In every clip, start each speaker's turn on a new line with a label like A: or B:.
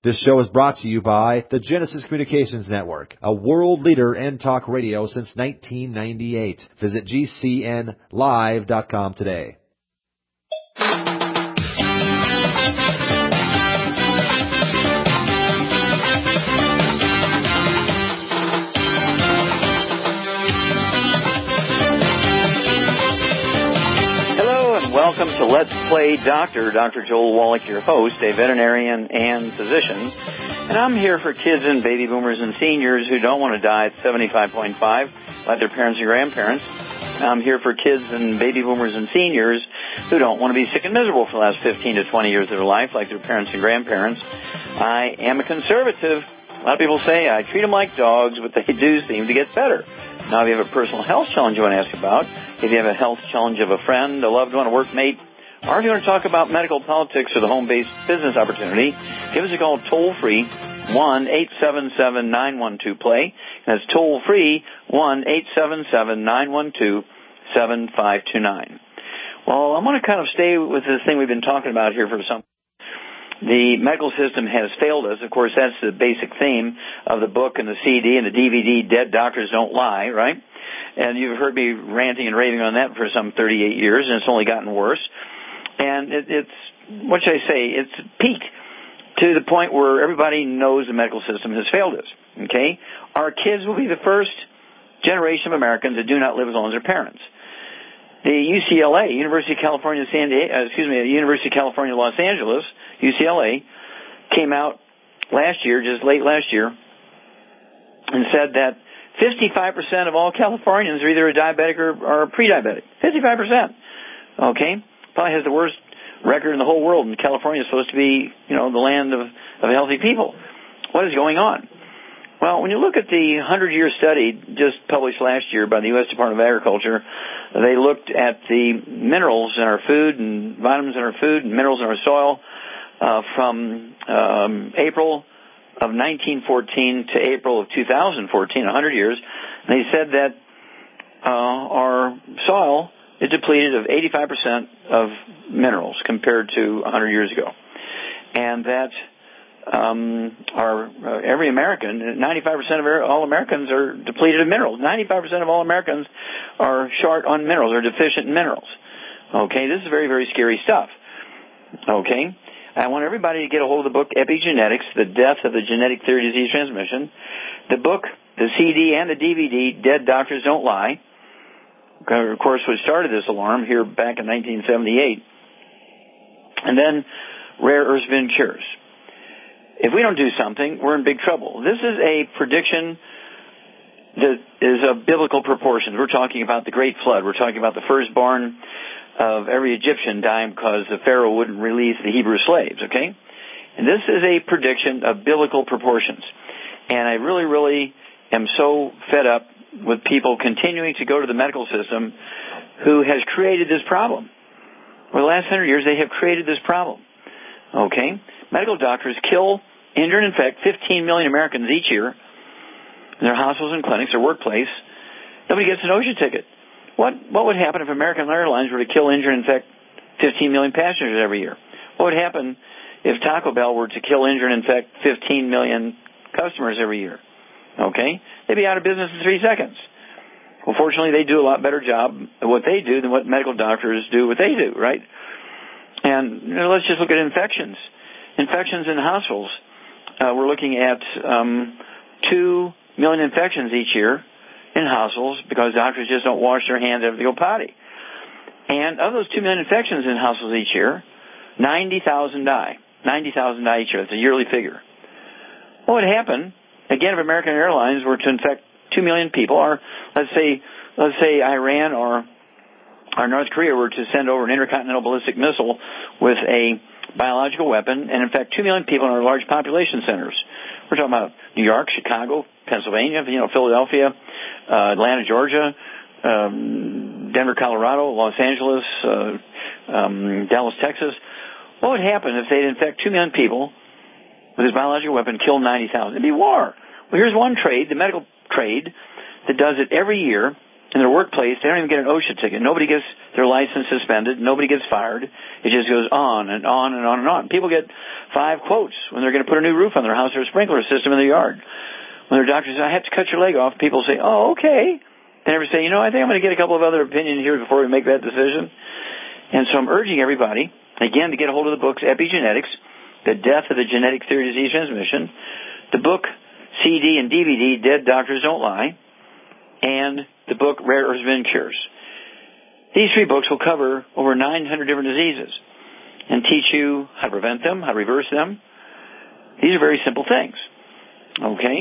A: This show is brought to you by the Genesis Communications Network, a world leader in talk radio since 1998. Visit GCNlive.com today.
B: Welcome to Let's Play Doctor. Dr. Joel Wallach, your host, a veterinarian and physician. And I'm here for kids and baby boomers and seniors who don't want to die at 75.5 like their parents and grandparents. I'm here for kids and baby boomers and seniors who don't want to be sick and miserable for the last 15 to 20 years of their life like their parents and grandparents. I am a conservative. A lot of people say I treat them like dogs, but they do seem to get better. Now, if you have a personal health challenge you want to ask about, if you have a health challenge of a friend, a loved one, a workmate, or if you want to talk about medical politics or the home-based business opportunity, give us a call toll-free, 1-877-912-PLAY. That's toll-free, 1-877-912-7529. Well, I'm going to kind of stay with this thing we've been talking about here for some. The medical system has failed us. Of course, that's the basic theme of the book and the CD and the DVD, Dead Doctors Don't Lie, right? And you've heard me ranting and raving on that for some 38 years, and it's only gotten worse. And it's, what should I say, it's peaked to the point where everybody knows the medical system has failed us, okay? Our kids will be the first generation of Americans that do not live as long as their parents. The UCLA, University of California, University of California, Los Angeles, UCLA, came out last year, just late last year, and said that 55% of all Californians are either a diabetic or a pre-diabetic. 55%. Okay? Probably has the worst record in the whole world, and California is supposed to be, the land of healthy people. What is going on? Well, when you look at the 100-year study just published last year by the U.S. Department of Agriculture, they looked at the minerals in our food and vitamins in our food and minerals in our soil from April of 1914 to April of 2014, 100 years. And they said that our soil is depleted of 85% of minerals compared to 100 years ago. And that every American, 95% of all Americans are depleted of minerals. 95% of all Americans are short on minerals, or deficient in minerals. Okay, this is very, very scary stuff. Okay, I want everybody to get a hold of the book Epigenetics, The Death of the Genetic Theory of Disease Transmission. The book, the CD, and the DVD, Dead Doctors Don't Lie. Of course, we started this alarm here back in 1978. And then Rare Earths Bin Cures. If we don't do something, we're in big trouble. This is a prediction that is of biblical proportions. We're talking about the Great Flood. We're talking about the firstborn of every Egyptian dying because the Pharaoh wouldn't release the Hebrew slaves, okay? And this is a prediction of biblical proportions. And I really, really am so fed up with people continuing to go to the medical system who has created this problem. For the last 100 years, they have created this problem, okay? Medical doctors kill, injure, and infect 15 million Americans each year in their hospitals and clinics, their workplace. Nobody gets an OSHA ticket. What would happen if American Airlines were to kill, injure, and infect 15 million passengers every year? What would happen if Taco Bell were to kill, injure, and infect 15 million customers every year? Okay? They'd be out of business in 3 seconds. Well, fortunately, they do a lot better job at what they do than what medical doctors do what they do, right? And let's just look at infections. Infections in hospitals. We're looking at 2 million infections each year in hospitals because doctors just don't wash their hands after they go potty. And of those 2 million infections in hospitals each year, 90,000 die. 90,000 die each year. That's a yearly figure. What would happen, again, if American Airlines were to infect 2 million people, or let's say Iran or North Korea were to send over an intercontinental ballistic missile with a biological weapon and infect 2 million people in our large population centers. We're talking about New York, Chicago, Pennsylvania, Philadelphia, Atlanta, Georgia, Denver, Colorado, Los Angeles, Dallas, Texas. What would happen if they'd infect 2 million people with this biological weapon, kill 90,000? It'd be war. Well, here's one trade, the medical trade, that does it every year, in their workplace, they don't even get an OSHA ticket. Nobody gets their license suspended. Nobody gets fired. It just goes on and on and on and on. People get 5 quotes when they're going to put a new roof on their house or a sprinkler system in their yard. When their doctor says, I have to cut your leg off, people say, oh, okay. They never say, I think I'm going to get a couple of other opinions here before we make that decision. And so I'm urging everybody, again, to get a hold of the books Epigenetics, The Death of the Genetic Theory of Disease Transmission, the book CD and DVD, Dead Doctors Don't Lie, and the book Rare Earth Bin Cures. These 3 books will cover over 900 different diseases and teach you how to prevent them, how to reverse them. These are very simple things. Okay?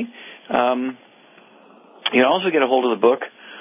B: You can also get a hold of the book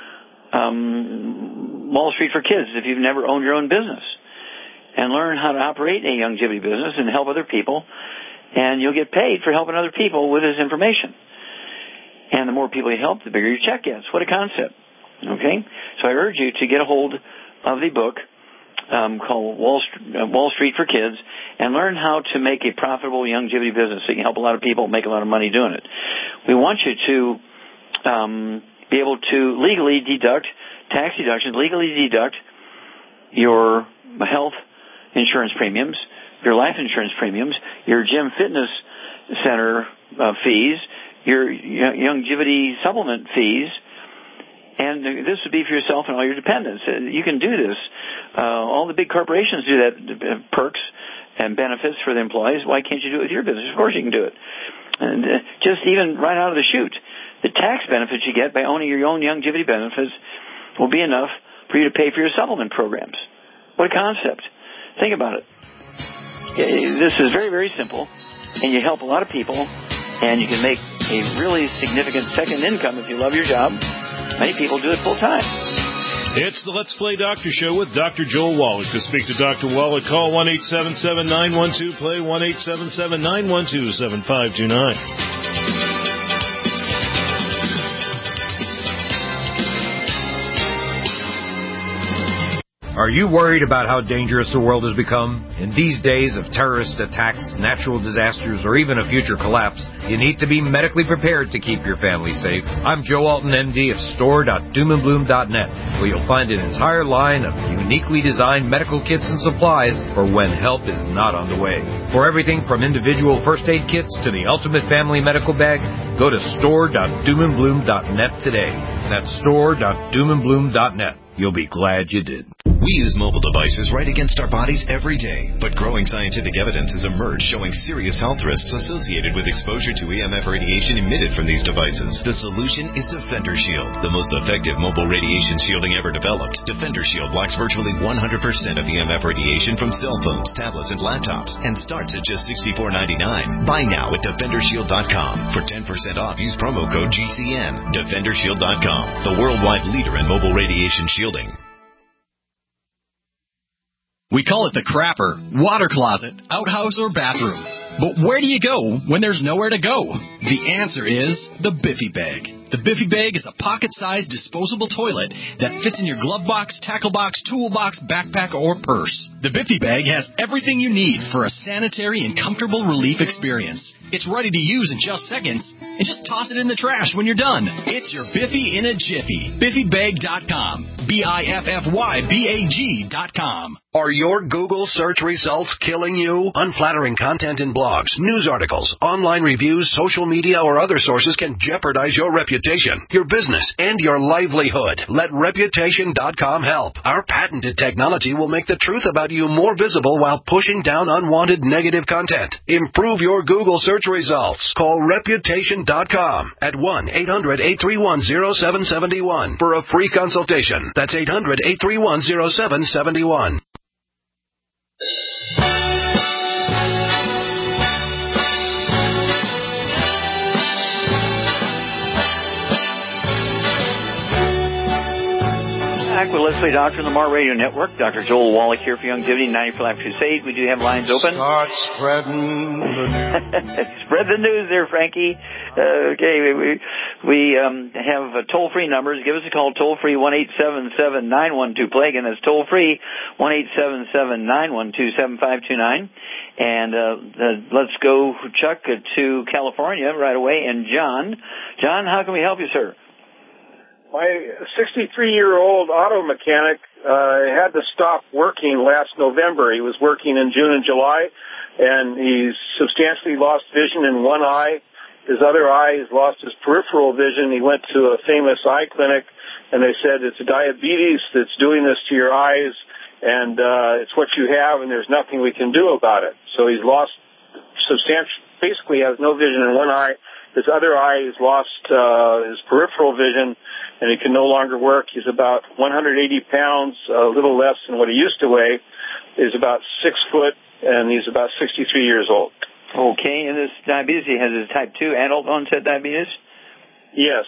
B: Wall Street for Kids if you've never owned your own business, and learn how to operate a longevity business and help other people, and you'll get paid for helping other people with this information. And the more people you help, the bigger your check gets. What a concept. Okay? So I urge you to get a hold of the book called Wall Street for Kids and learn how to make a profitable longevity business so you can help a lot of people make a lot of money doing it. We want you to be able to legally deduct, tax deductions, legally deduct your health insurance premiums, your life insurance premiums, your gym fitness center fees, your longevity supplement fees, and this would be for yourself and all your dependents. You can do this. All the big corporations do that, perks and benefits for the employees. Why can't you do it with your business? Of course you can do it. And just even right out of the chute, the tax benefits you get by owning your own longevity benefits will be enough for you to pay for your supplement programs. What a concept. Think about it. This is very, very simple, and you help a lot of people, and you can make a really significant second income if you love your job. Many people do it full time.
C: It's the Let's Play Doctor Show with Dr. Joel Wallach. To speak to Dr. Wallach, call 1-877-912-PLAY, 1-877-912-7529.
D: Are you worried about how dangerous the world has become? In these days of terrorist attacks, natural disasters, or even a future collapse, you need to be medically prepared to keep your family safe. I'm Joe Alton, MD of store.doomandbloom.net, where you'll find an entire line of uniquely designed medical kits and supplies for when help is not on the way. For everything from individual first aid kits to the ultimate family medical bag, go to store.doomandbloom.net today. That's store.doomandbloom.net. You'll be glad you did.
E: We use mobile devices right against our bodies every day, but growing scientific evidence has emerged showing serious health risks associated with exposure to EMF radiation emitted from these devices. The solution is Defender Shield, the most effective mobile radiation shielding ever developed. Defender Shield blocks virtually 100% of EMF radiation from cell phones, tablets, and laptops, and starts at just $64.99. Buy now at DefenderShield.com. For 10% off, use promo code GCN. DefenderShield.com, the worldwide leader in mobile radiation shielding.
F: We call it the crapper, water closet, outhouse, or bathroom. But where do you go when there's nowhere to go? The answer is the Biffy Bag. The Biffy Bag is a pocket-sized disposable toilet that fits in your glove box, tackle box, toolbox, backpack, or purse. The Biffy Bag has everything you need for a sanitary and comfortable relief experience. It's ready to use in just seconds, and just toss it in the trash when you're done. It's your Biffy in a jiffy. BiffyBag.com. BiffyBag.com.
G: Are your Google search results killing you? Unflattering content in blogs, news articles, online reviews, social media, or other sources can jeopardize your reputation, your business, and your livelihood. Let Reputation.com help. Our patented technology will make the truth about you more visible while pushing down unwanted negative content. Improve your Google search results. Call Reputation.com at 1-800-831-0771 for a free consultation. That's 800-831-0771.
B: Back with Let's Play Doctor on the Mar Radio Network. Dr. Joel Wallach here for Longevity 90 for Life Crusade. We do have lines open.
H: Start spreading the news.
B: Spread the news there, Frankie. Okay, we have toll-free numbers. Give us a call toll-free 1-877-912-PLAY. Again, that's toll-free 1-877-912-7529. And let's go, Chuck, to California right away. And John, how can we help you, sir?
I: My 63-year-old auto mechanic had to stop working last November. He was working in June and July, and he's substantially lost vision in one eye. His other eye, he's lost his peripheral vision. He went to a famous eye clinic, and they said, it's diabetes that's doing this to your eyes, and it's what you have, and there's nothing we can do about it. So he's lost basically has no vision in one eye. His other eye has lost his peripheral vision, and he can no longer work. He's about 180 pounds, a little less than what he used to weigh. He's about 6 foot, and he's about 63 years old.
B: Okay, and this diabetes, he has his type 2 adult onset diabetes?
I: Yes.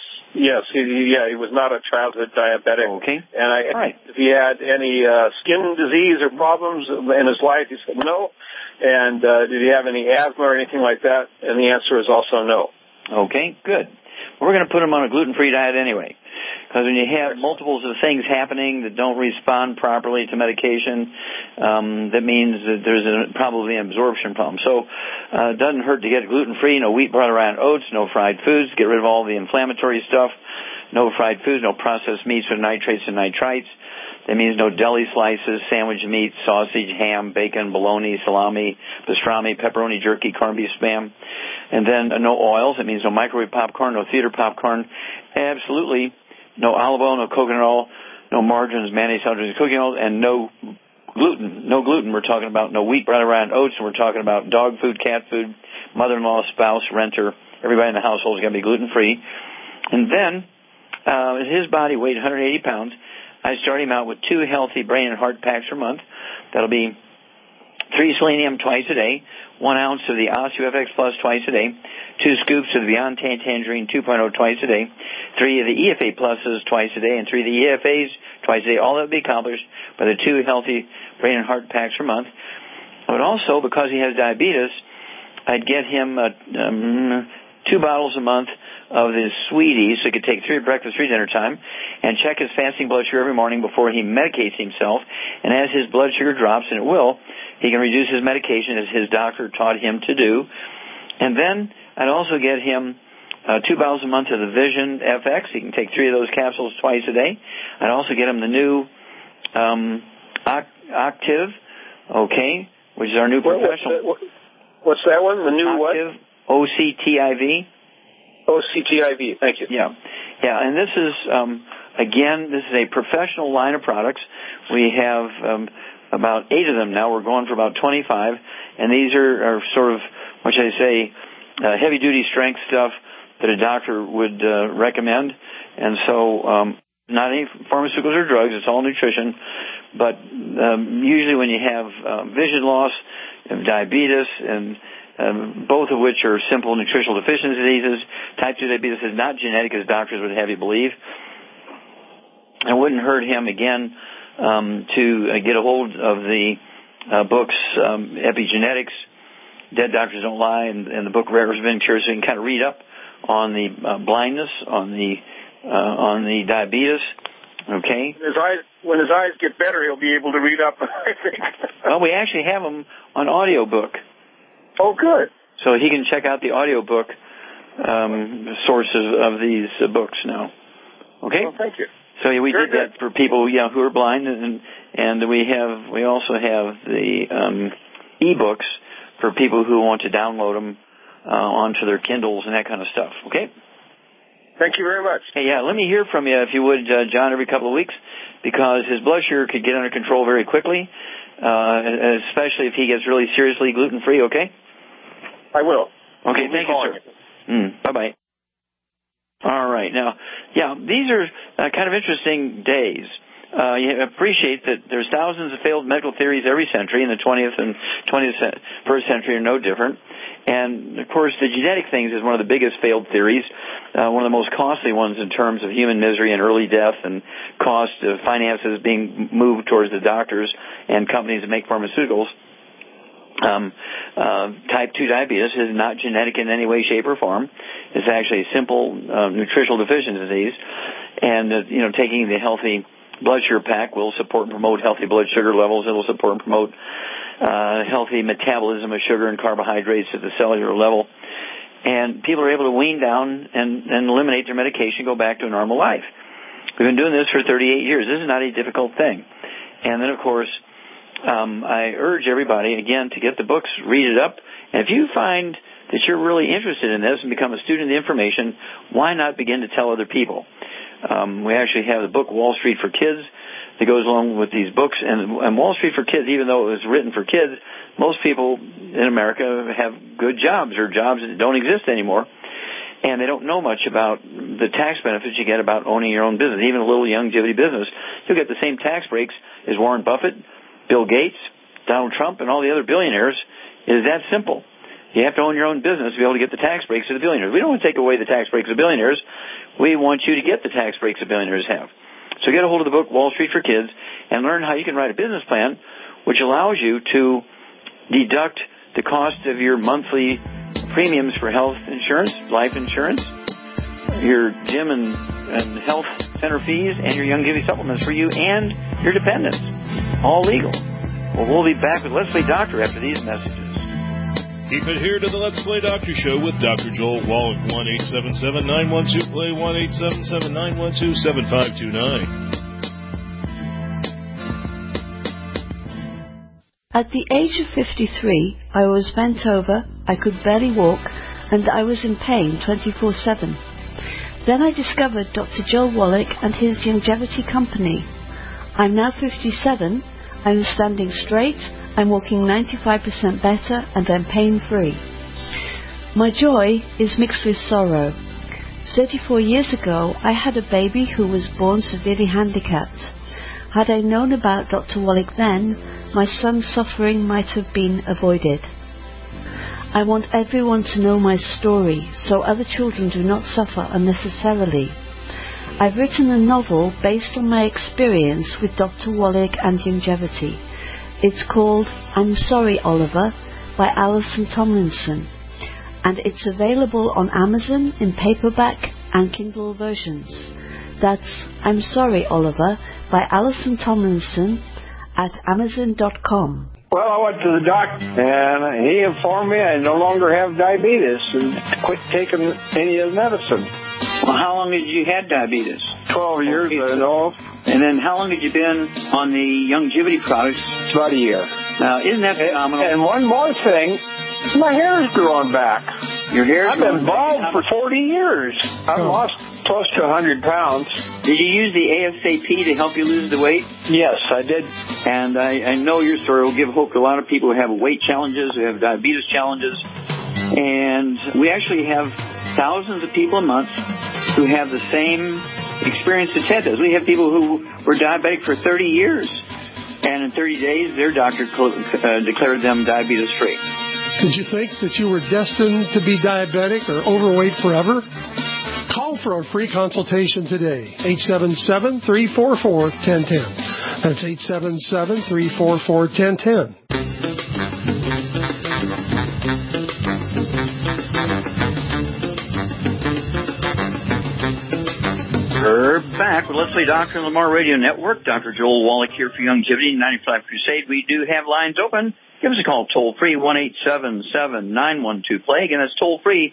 I: He was not a childhood diabetic.
B: Okay.
I: And if he had any skin disease or problems in his life, he said no. And did he have any asthma or anything like that? And the answer is also no.
B: Okay, good. We're going to put him on a gluten-free diet anyway. Because when you have multiples of things happening that don't respond properly to medication, that means that there's probably an absorption problem. So it doesn't hurt to get gluten-free, no wheat, butter, and oats, no fried foods, get rid of all the inflammatory stuff, no fried foods, no processed meats with nitrates and nitrites. That means no deli slices, sandwich meat, sausage, ham, bacon, bologna, salami, pastrami, pepperoni, jerky, corned beef, spam. And then no oils. That means no microwave popcorn, no theater popcorn. Absolutely no olive oil, no coconut oil, no margarines, mayonnaise, celery, cooking oil, and no gluten. No gluten. We're talking about no wheat, bread, and oats, and we're talking about dog food, cat food, mother-in-law, spouse, renter. Everybody in the household is going to be gluten-free. And then his body weight 180 pounds. I start him out with 2 healthy brain and heart packs per month. That'll be 3 selenium twice a day, 1 ounce of the OsteoFX Plus twice a day, 2 scoops of the Beyond Tangerine 2.0 twice a day, 3 of the EFA Pluses twice a day, and 3 of the EFAs twice a day. All that will be accomplished by the 2 healthy brain and heart packs per month. But also, because he has diabetes, I'd get him 2 bottles a month of his Sweeties, so he could take 3 at breakfast, 3 dinner time, and check his fasting blood sugar every morning before he medicates himself. And as his blood sugar drops, and it will, he can reduce his medication as his doctor taught him to do. And then I'd also get him 2 bottles a month of the Vision FX. He can take 3 of those capsules twice a day. I'd also get him the new Octiv, okay, which is our new professional.
I: What's that one? The new
B: Octiv,
I: what?
B: OCTIV.
I: OCTIV, thank you.
B: Yeah, and this is, again, this is a professional line of products. We have about 8 of them now. We're going for about 25, and these are sort of, what should I say, heavy-duty strength stuff that a doctor would recommend. And so not any pharmaceuticals or drugs, it's all nutrition. But usually when you have vision loss, diabetes, and both of which are simple nutritional deficiency diseases. Type 2 diabetes is not genetic, as doctors would have you believe. It wouldn't hurt him, again, to get a hold of the books Epigenetics, Dead Doctors Don't Lie, and the book Rare Preventive Cures, so you can kind of read up on the blindness, on the diabetes. Okay.
I: When his eyes get better, he'll be able to read up, I think.
B: Well, we actually have them on audiobook.
I: Oh, good.
B: So he can check out the audiobook sources of these books now. Okay?
I: Well, thank you.
B: So we did that for people who are blind, and we also have the e-books for people who want to download them onto their Kindles and that kind of stuff. Okay?
I: Thank you very much.
B: Hey, let me hear from you, if you would, John, every couple of weeks, because his blood sugar could get under control very quickly, especially if he gets really seriously gluten-free, okay?
I: I will.
B: Okay, thank you, sir. Bye-bye. All right. Now, these are kind of interesting days. You appreciate that there's thousands of failed medical theories every century, and the 20th and 21st century are no different. And, of course, the genetic things is one of the biggest failed theories, one of the most costly ones in terms of human misery and early death and cost of finances being moved towards the doctors and companies that make pharmaceuticals. Type 2 diabetes is not genetic in any way, shape, or form. It's actually a simple nutritional deficiency disease. And, taking the healthy blood sugar pack will support and promote healthy blood sugar levels. It will support and promote healthy metabolism of sugar and carbohydrates at the cellular level. And people are able to wean down and eliminate their medication, go back to a normal life. We've been doing this for 38 years. This is not a difficult thing. And then, of course, I urge everybody, again, to get the books, read it up. And if you find that you're really interested in this and become a student of the information, why not begin to tell other people? We actually have the book Wall Street for Kids that goes along with these books. And Wall Street for Kids, even though it was written for kids, most people in America have good jobs or jobs that don't exist anymore. And they don't know much about the tax benefits you get about owning your own business. Even a little longevity business, you'll get the same tax breaks as Warren Buffett, Bill Gates, Donald Trump, and all the other billionaires. It is that simple. You have to own your own business to be able to get the tax breaks of the billionaires. We don't want to take away the tax breaks of billionaires. We want you to get the tax breaks that billionaires have. So get a hold of the book, Wall Street for Kids, and learn how you can write a business plan which allows you to deduct the cost of your monthly premiums for health insurance, life insurance, your gym and health center fees, and your longevity supplements for you and your dependents. All legal. Well, we'll be back with Let's Play Doctor after these messages.
C: Keep it here to the Let's Play Doctor Show with Dr. Joel Wallach, 1-877-912-PLAY, 1-877-912-7529.
J: At the age of 53, I was bent over, I could barely walk, and I was in pain 24/7. Then I discovered Dr. Joel Wallach and his longevity company. I'm now 57, I'm standing straight, I'm walking 95% better, and I'm pain-free. My joy is mixed with sorrow. 34 years ago, I had a baby who was born severely handicapped. Had I known about Dr. Wallach then, my son's suffering might have been avoided. I want everyone to know my story, so other children do not suffer unnecessarily. I've written a novel based on my experience with Dr. Wallach and longevity. It's called I'm Sorry, Oliver, by Alison Tomlinson, and it's available on Amazon in paperback and Kindle versions. That's I'm Sorry, Oliver, by Alison Tomlinson at Amazon.com.
I: Well, I went to the doctor, and he informed me I no longer have diabetes and quit taking any of the medicine.
B: Well, how long had you had diabetes?
I: 12 years, I know.
B: And then how long had you been on the longevity products?
I: About a year.
B: Now, isn't that phenomenal?
I: And one more thing, my hair's growing back.
B: Your hair's
I: I've been bald for 40 years. I've lost close to 100 pounds.
B: Did you use the ASAP to help you lose the weight?
I: Yes, I did.
B: And I know your story will give hope to a lot of people who have weight challenges, who have diabetes challenges. And we actually have thousands of people a month who have the same experience that Ted does. We have people who were diabetic for 30 years, and in 30 days, their doctor declared them diabetes-free.
K: Did you think that you were destined to be diabetic or overweight forever? Call for a free consultation today, 877-344-1010. That's 877-344-1010.
B: We're back with Let's Play Doctor on the Lamar Radio Network. Dr. Joel Wallach here for Longevity 95 Crusade. We do have lines open. Give us a call toll-free, 1-877-912-PLAY. Again, that's toll-free,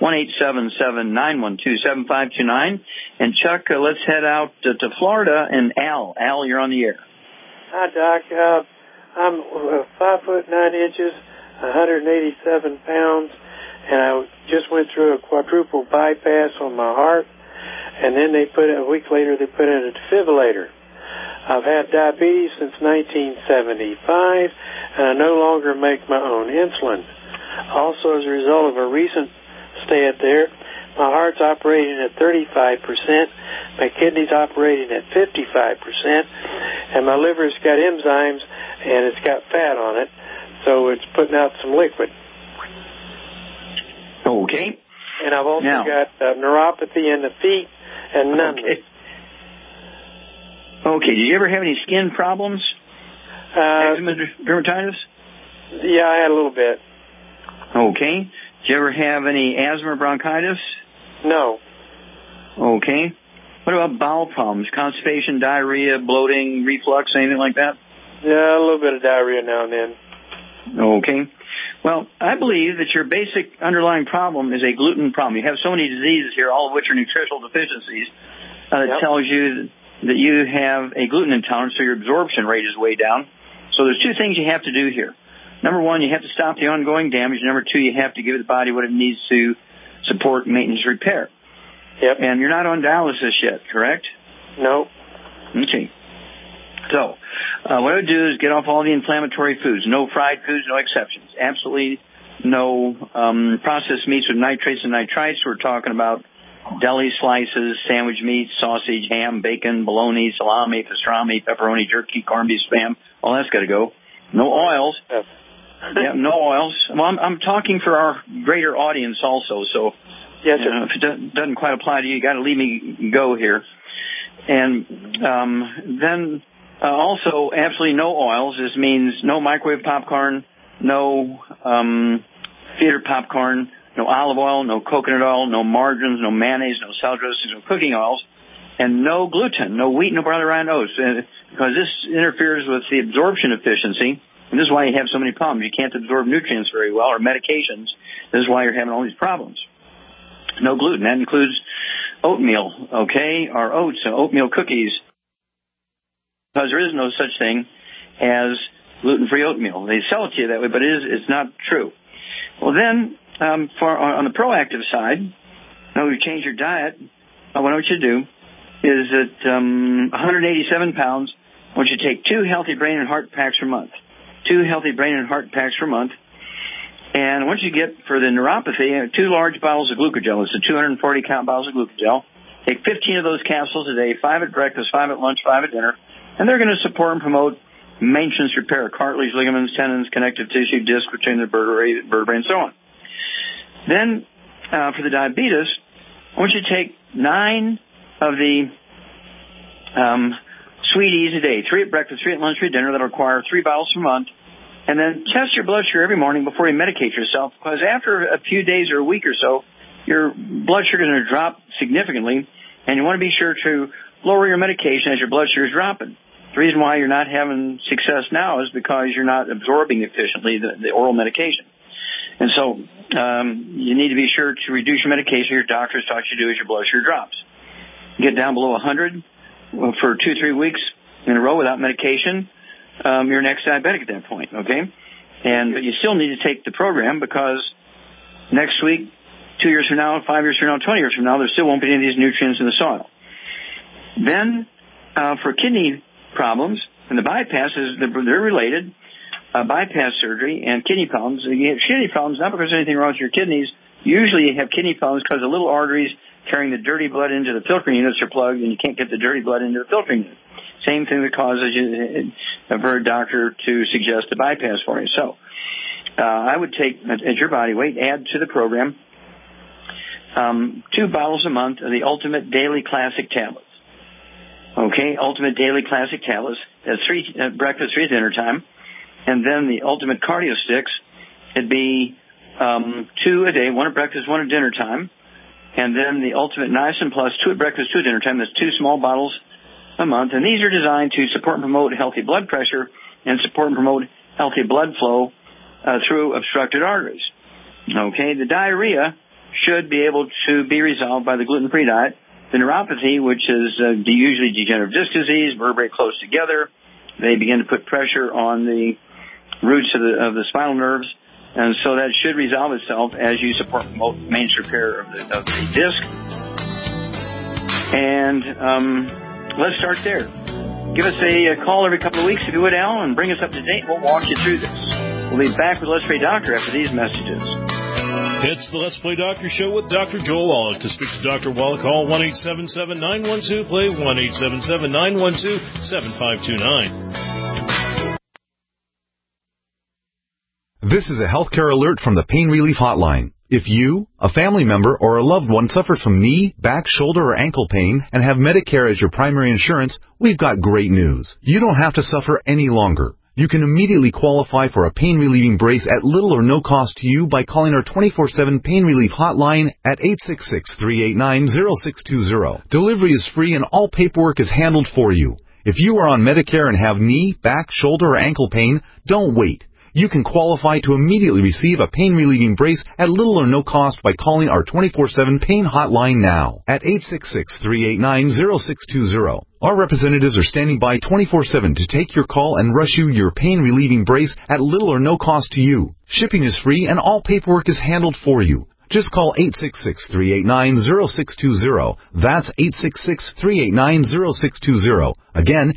B: 1-877-912-7529. And Chuck, let's head out to Florida. And Al, you're on the air.
L: Hi, Doc. I'm 5'9", 187 pounds, and I just went through a quadruple bypass on my heart. And then a week later, they put in a defibrillator. I've had diabetes since 1975, and I no longer make my own insulin. Also, as a result of a recent stay at there, my heart's operating at 35%, my kidneys operating at 55%, and my liver's got enzymes, and it's got fat on it, so it's putting out some liquid.
B: Okay.
L: And I've also got neuropathy in the feet and numbness.
B: Okay. Did you ever have any skin problems? Eczema, dermatitis?
L: Yeah, I had a little bit.
B: Okay. Did you ever have any asthma or bronchitis?
L: No.
B: Okay. What about bowel problems? Constipation, diarrhea, bloating, reflux, anything like that?
L: Yeah, a little bit of diarrhea now and then.
B: Okay. Well, I believe that your basic underlying problem is a gluten problem. You have so many diseases here, all of which are nutritional deficiencies. that tells you that you have a gluten intolerance, so your absorption rate is way down. So there's two things you have to do here. Number one, you have to stop the ongoing damage. Number two, you have to give the body what it needs to support maintenance repair.
L: Yep.
B: And you're not on dialysis yet, correct?
L: No.
B: Okay. So what I would do is get off all the inflammatory foods. No fried foods, no exceptions. Absolutely no processed meats with nitrates and nitrites. We're talking about deli slices, sandwich meat, sausage, ham, bacon, bologna, salami, pastrami, pepperoni, jerky, corned beef, spam. All that's got to go. No oils. Yeah, no oils. Well, I'm talking for our greater audience also. So
L: yes,
B: if it doesn't quite apply to you, you got to leave me go here. And then also absolutely no oils. This means no microwave popcorn, no theater popcorn, no olive oil, no coconut oil, no margarines, no mayonnaise, no salad dressings, no cooking oils, and no gluten, no wheat, no barley, rye, and oats, because this interferes with the absorption efficiency, and this is why you have so many problems. You can't absorb nutrients very well or medications. This is why you're having all these problems. No gluten. That includes oatmeal, okay, or oats, oatmeal cookies, because there is no such thing as gluten-free oatmeal. They sell it to you that way, but it's not true. Well, then, on the proactive side, now you change your diet. What I want you to do is that 187 pounds, I want you to take 2 healthy brain and heart packs per month. 2 healthy brain and heart packs per month. And once you get, for the neuropathy, 2 large bottles of glucogel. It's a 240-count bottles of glucogel. Take 15 of those capsules a day, 5 at breakfast, 5 at lunch, 5 at dinner. And they're going to support and promote maintenance repair, cartilage, ligaments, tendons, connective tissue, disc between the vertebrae, and so on. Then, for the diabetes, I want you to take 9 of the sweeties a day, 3 at breakfast, 3 at lunch, 3 at dinner. That'll require 3 bottles per month. And then test your blood sugar every morning before you medicate yourself, because after a few days or a week or so, your blood sugar is going to drop significantly, and you want to be sure to lower your medication as your blood sugar is dropping. The reason why you're not having success now is because you're not absorbing efficiently the oral medication. And so you need to be sure to reduce your medication. Your doctor's taught you to do as your blood sugar drops. Get down below 100 for 2-3 weeks in a row without medication. You're an ex-diabetic at that point, okay? But you still need to take the program, because next week, 2 years from now, 5 years from now, 20 years from now, there still won't be any of these nutrients in the soil. Then for kidney problems, and the bypasses, they're related, bypass surgery and kidney problems. You have kidney problems not because there's anything wrong with your kidneys. Usually you have kidney problems because the little arteries carrying the dirty blood into the filtering units are plugged, and you can't get the dirty blood into the filtering unit. Same thing that causes you, I've heard a doctor to suggest a bypass for you. So I would take, at your body weight, add to the program 2 bottles a month of the Ultimate Daily Classic tablets. Okay, Ultimate Daily Classic tablets. That's 3 at breakfast, 3 at dinner time. And then the Ultimate Cardio Sticks, it'd be 2 a day, 1 at breakfast, 1 at dinner time. And then the Ultimate Niacin Plus, 2 at breakfast, 2 at dinner time. That's 2 small bottles a month. And these are designed to support and promote healthy blood pressure and support and promote healthy blood flow through obstructed arteries. Okay, the diarrhea should be able to be resolved by the gluten-free diet. The neuropathy, which is usually degenerative disc disease, vertebrae close together, they begin to put pressure on the roots of the spinal nerves, and so that should resolve itself as you support and promote maintenance repair of the disc. And let's start there. Give us a call every couple of weeks, if you would, Al, and bring us up to date. We'll walk you through this. We'll be back with Let's Play Doctor after these messages.
C: It's the Let's Play Doctor Show with Dr. Joel Wallach. To speak to Dr. Wallach, call 1-877-912-PLAY, 1-877-912-7529.
M: This is a healthcare alert from the Pain Relief Hotline. If you, a family member, or a loved one suffers from knee, back, shoulder, or ankle pain and have Medicare as your primary insurance, we've got great news. You don't have to suffer any longer. You can immediately qualify for a pain-relieving brace at little or no cost to you by calling our 24/7 Pain Relief Hotline at 866-389-0620. Delivery is free and all paperwork is handled for you. If you are on Medicare and have knee, back, shoulder, or ankle pain, don't wait. You can qualify to immediately receive a pain-relieving brace at little or no cost by calling our 24/7 pain hotline now at 866-389-0620. Our representatives are standing by 24/7 to take your call and rush you your pain-relieving brace at little or no cost to you. Shipping is free and all paperwork is handled for you. Just call 866-389-0620. That's 866-389-0620. Again,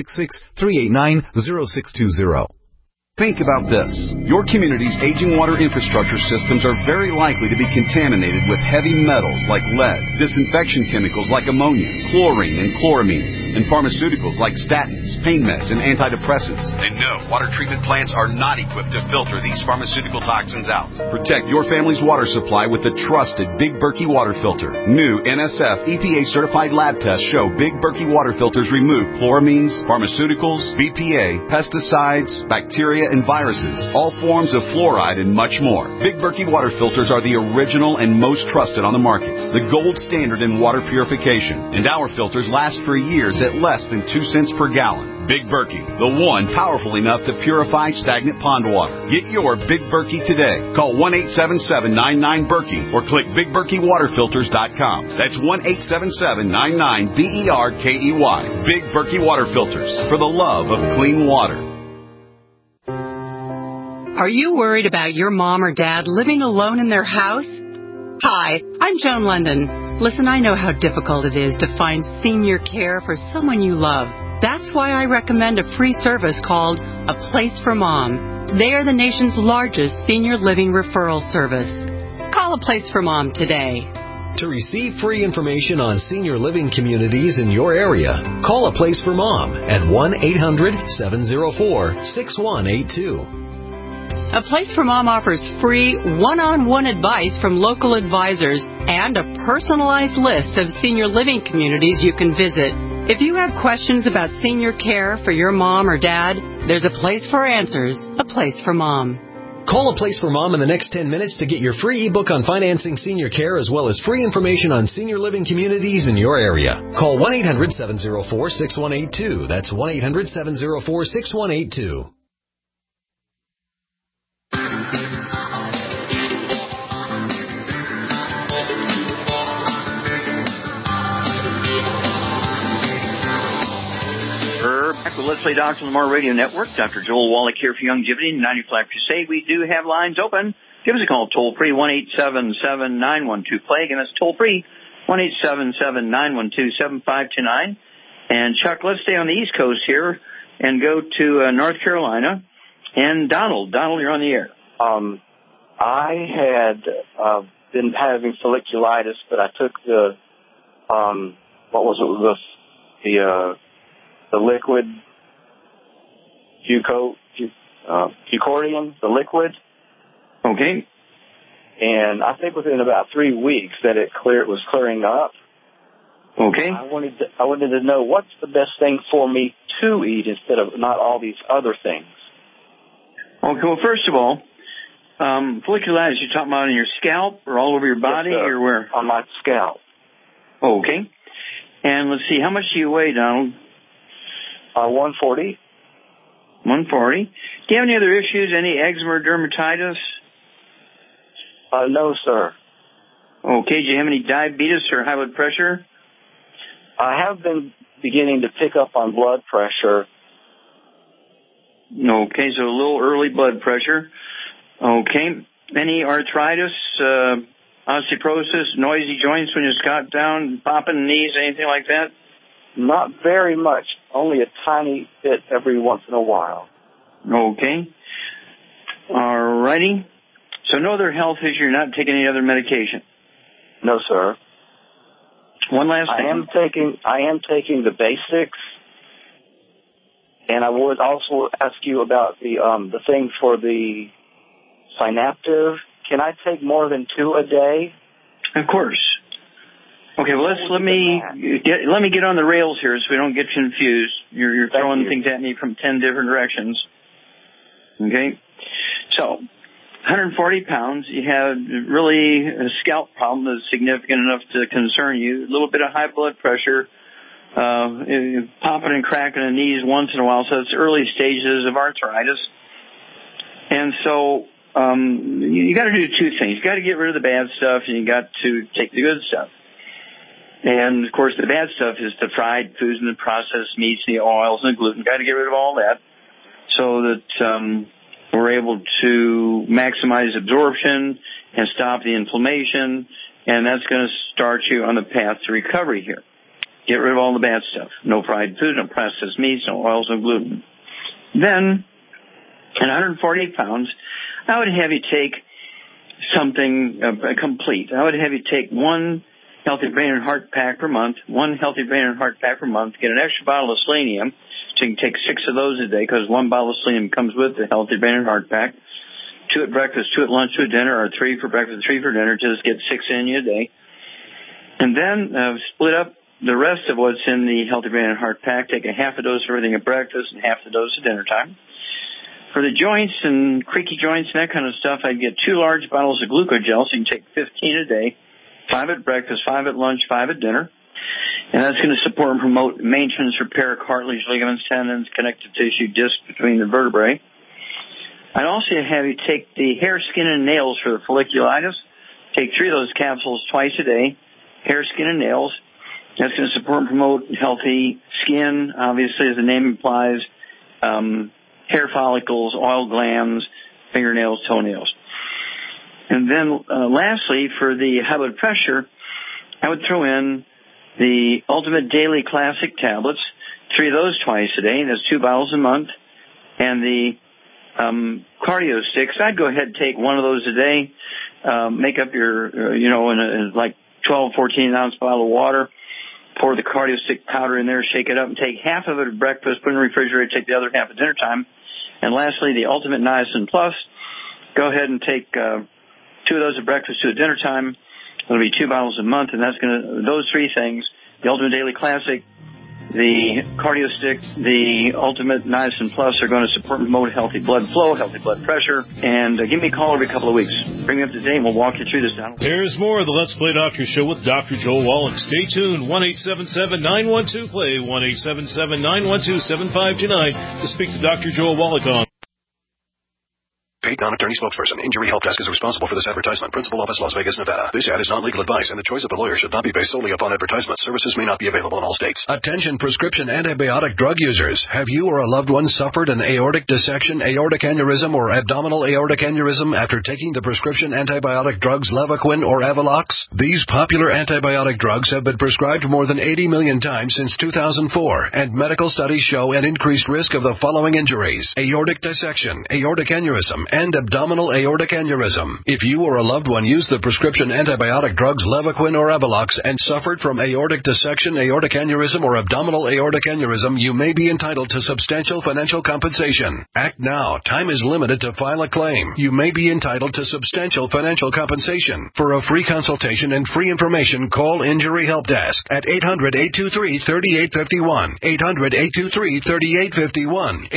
M: 866-389-0620.
N: Think about this. Your community's aging water infrastructure systems are very likely to be contaminated with heavy metals like lead, disinfection chemicals like ammonia, chlorine and chloramines, and pharmaceuticals like statins, pain meds, and antidepressants.
O: And no, water treatment plants are not equipped to filter these pharmaceutical toxins out.
N: Protect your family's water supply with the trusted Big Berkey water filter. New NSF EPA-certified lab tests show Big Berkey water filters remove chloramines, pharmaceuticals, BPA, pesticides, bacteria, and viruses, all forms of fluoride, and much more. Big Berkey water filters are the original and most trusted on the market, the gold standard in water purification, and our filters last for years at less than 2 cents per gallon. Big Berkey, the one powerful enough to purify stagnant pond water. Get your Big Berkey today. Call 1-877-99-BERKEY or click BigBerkeyWaterFilters.com. That's 1-877-99-BERKEY. Big Berkey Water Filters, for the love of clean water.
P: Are you worried about your mom or dad living alone in their house? Hi, I'm Joan London. Listen, I know how difficult it is to find senior care for someone you love. That's why I recommend a free service called A Place for Mom. They are the nation's largest senior living referral service. Call A Place for Mom today.
Q: To receive free information on senior living communities in your area, call A Place for Mom at 1-800-704-6182.
P: A Place for Mom offers free one-on-one advice from local advisors and a personalized list of senior living communities you can visit. If you have questions about senior care for your mom or dad, there's a place for answers, A Place for Mom.
Q: Call A Place for Mom in the next 10 minutes to get your free ebook on financing senior care as well as free information on senior living communities in your area. Call 1-800-704-6182. That's 1-800-704-6182.
B: Back with Let's Play Doctor Lamar Radio Network. Dr. Joel Wallach here for Youngevity 95 Crusade. We do have lines open. Give us a call toll free 1-877-912-PLAY. Again, that's toll free 1-877-912-7529. And Chuck, let's stay on the East Coast here and go to North Carolina. And Donald, you're on the air.
R: I had been having folliculitis, but I took the liquid Eucordion, the liquid.
B: Okay.
R: And I think within about 3 weeks that it was clearing up.
B: Okay.
R: I wanted to know what's the best thing for me to eat instead of not all these other things.
B: Okay. Well, first of all, folliculitis, you're talking about on your scalp or all over your body,
R: yes,
B: or where?
R: On my scalp.
B: Okay. And let's see, how much do you weigh, Donald?
R: 140.
B: 140. Do you have any other issues? Any eczema or dermatitis?
R: No, sir.
B: Okay. Do you have any diabetes or high blood pressure?
R: I have been beginning to pick up on blood pressure.
B: Okay, so a little early blood pressure. Okay. Any arthritis, osteoporosis, noisy joints when you squat down, popping knees, anything like that?
R: Not very much. Only a tiny bit every once in a while.
B: Okay. All righty. So no other health issue. You're not taking any other medication?
R: No, sir.
B: One last thing.
R: I am taking the basics. And I would also ask you about the thing for the Synaptive. Can I take more than 2 a day?
B: Of course. Okay, well, let me get on the rails here so we don't get confused. You're throwing things at me from 10 different directions. Okay? So, 140 pounds. You have really a scalp problem that's significant enough to concern you. A little bit of high blood pressure. Popping and cracking the knees once in a while. So it's early stages of arthritis. And so you got to do two things. You got to get rid of the bad stuff, and you got to take the good stuff. And, of course, the bad stuff is the fried foods and the processed meats, the oils and the gluten. Got to get rid of all that so that we're able to maximize absorption and stop the inflammation, and that's going to start you on the path to recovery here. Get rid of all the bad stuff. No fried food, no processed meats, no oils, no gluten. Then, at 148 pounds, I would have you take something complete. I would have you take one Healthy Brain and Heart Pack per month, one Healthy Brain and Heart Pack per month, get an extra bottle of selenium, so you can take 6 of those a day, because one bottle of selenium comes with the Healthy Brain and Heart Pack. 2 at breakfast, 2 at lunch, 2 at dinner, or 3 for breakfast, 3 for dinner. Just get 6 in you a day. And then split up the rest of what's in the Healthy Brain and Heart Pack. Take a half a dose of everything at breakfast and half the dose at dinner time. For the joints and creaky joints and that kind of stuff, I'd get 2 large bottles of glucogel, so you can take 15 a day, 5 at breakfast, 5 at lunch, 5 at dinner. And that's going to support and promote maintenance, repair, cartilage, ligaments, tendons, connective tissue, disc between the vertebrae. I'd also have you take the hair, skin, and nails for the folliculitis. Take 3 of those capsules twice a day, hair, skin, and nails. That's going to support and promote healthy skin, obviously, as the name implies, hair follicles, oil glands, fingernails, toenails. And then lastly, for the high blood pressure, I would throw in the Ultimate Daily Classic tablets, 3 of those twice a day. That's 2 bottles a month. And the cardio sticks, I'd go ahead and take one of those a day, make up your, in a like 12, 14-ounce bottle of water, pour the cardio stick powder in there, shake it up, and take half of it at breakfast, put it in the refrigerator, take the other half at dinner time. And lastly, the Ultimate Niacin Plus, go ahead and take 2 of those at breakfast, 2 at dinner time. It'll be 2 bottles a month, and that's going to, those 3 things, the Ultimate Daily Classic, the cardio stick, the Ultimate Niacin Plus are going to support and promote healthy blood flow, healthy blood pressure. And give me a call every couple of weeks. Bring me up to date, and we'll walk you through this now.
C: Here's more of the Let's Play Doctor Show with Dr. Joel Wallach. Stay tuned. 1-877-912-PLAY, 1-877-912-7529 to speak to Dr. Joel Wallach on.
G: Paid non-attorney spokesperson. Injury Help Desk is responsible for this advertisement. Principal office, Las Vegas, Nevada. This ad is not legal advice, and the choice of the lawyer should not be based solely upon advertisement. Services may not be available in all states. Attention prescription antibiotic drug users. Have you or a loved one suffered an aortic dissection, aortic aneurysm, or abdominal aortic aneurysm after taking the prescription antibiotic drugs Levaquin or Avelox? These popular antibiotic drugs have been prescribed more than 80 million times since 2004, and medical studies show an increased risk of the following injuries: aortic dissection, aortic aneurysm, and abdominal aortic aneurysm. If you or a loved one used the prescription antibiotic drugs Levaquin or Avelox and suffered from aortic dissection, aortic aneurysm, or abdominal aortic aneurysm, you may be entitled to substantial financial compensation. Act now. Time is limited to file a claim. You may be entitled to substantial financial compensation. For a free consultation and free information, call Injury Help Desk at 800-823-3851, 800-823-3851,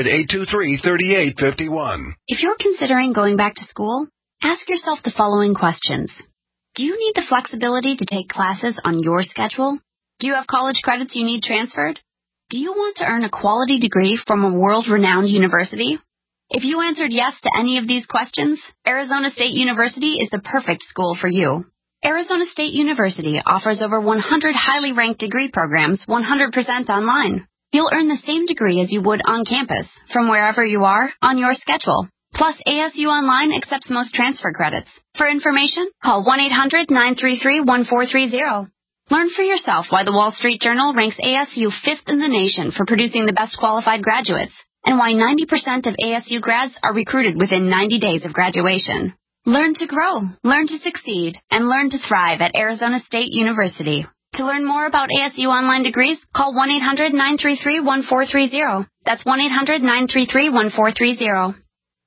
G: 800-823-3851.
S: If you're considering going back to school, ask yourself the following questions. Do you need the flexibility to take classes on your schedule? Do you have college credits you need transferred? Do you want to earn a quality degree from a world-renowned university? If you answered yes to any of these questions, Arizona State University is the perfect school for you. Arizona State University offers over 100 highly ranked degree programs 100% online. You'll earn the same degree as you would on campus, from wherever you are, on your schedule. Plus, ASU Online accepts most transfer credits. For information, call 1-800-933-1430. Learn for yourself why the Wall Street Journal ranks ASU 5th in the nation for producing the best qualified graduates, and why 90% of ASU grads are recruited within 90 days of graduation. Learn to grow, learn to succeed, and learn to thrive at Arizona State University. To learn more about ASU Online degrees, call 1-800-933-1430. That's 1-800-933-1430.